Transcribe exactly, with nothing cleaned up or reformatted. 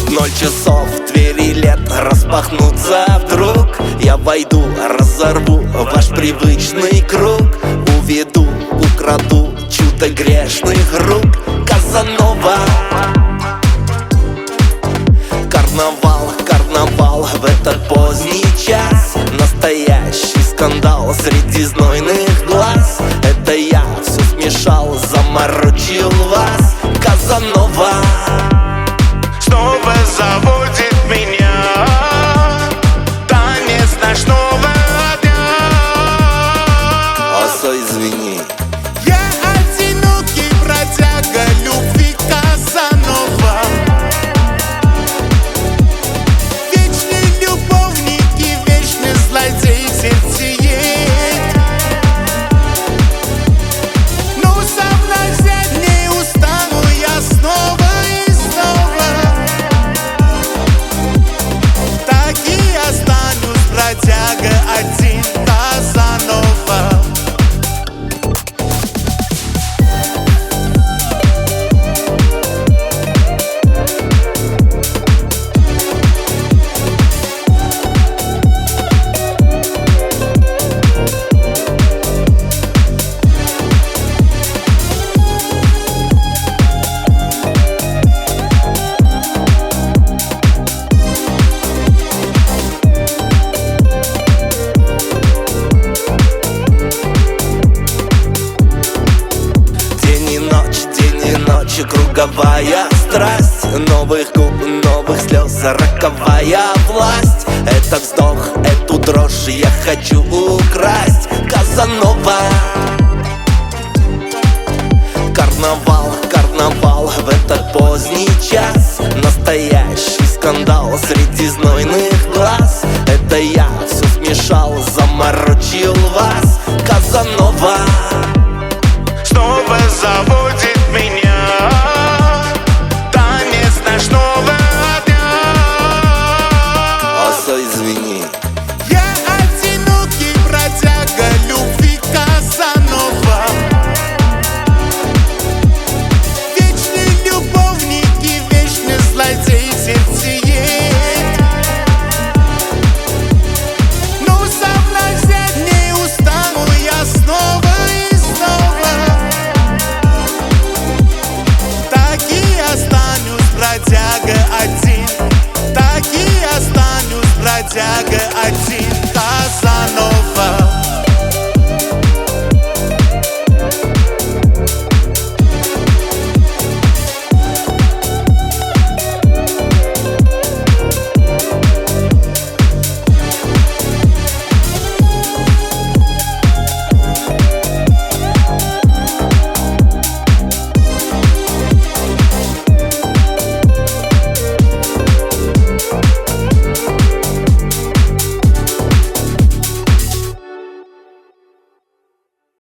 Ноль часов, двери лет распахнутся вдруг. Я войду, разорву ваш привычный круг. Уведу, украду чудо грешных рук. Казанова. Карнавал, карнавал в этот поздний час. Настоящий скандал среди знойных глаз. Это я все смешал, заморочил вас. Казанова снова заводит меня танец ночного дня. Осо, извини. Я одинокий бродяга любви, Казанова. Вечный любовник и вечный злодей сердцеед. Но соблазнять не устану я снова. Бродяга один, Казанова. Круговая страсть, новых губ, новых слез, роковая власть. Этот вздох, эту дрожь я хочу украсть. Казанова. Карнавал, карнавал в этот поздний час. Настоящий скандал среди знойных глаз. Это я все смешал, заморочил вас. Казанова снова заводит меня танец ночного дня. Осо, извини. Я одинокий бродяга любви, Казанова. Вечный любовник и вечный злодей сердцеед. Но соблазнять не устану я снова. Бродяга один, так и останусь бродягой.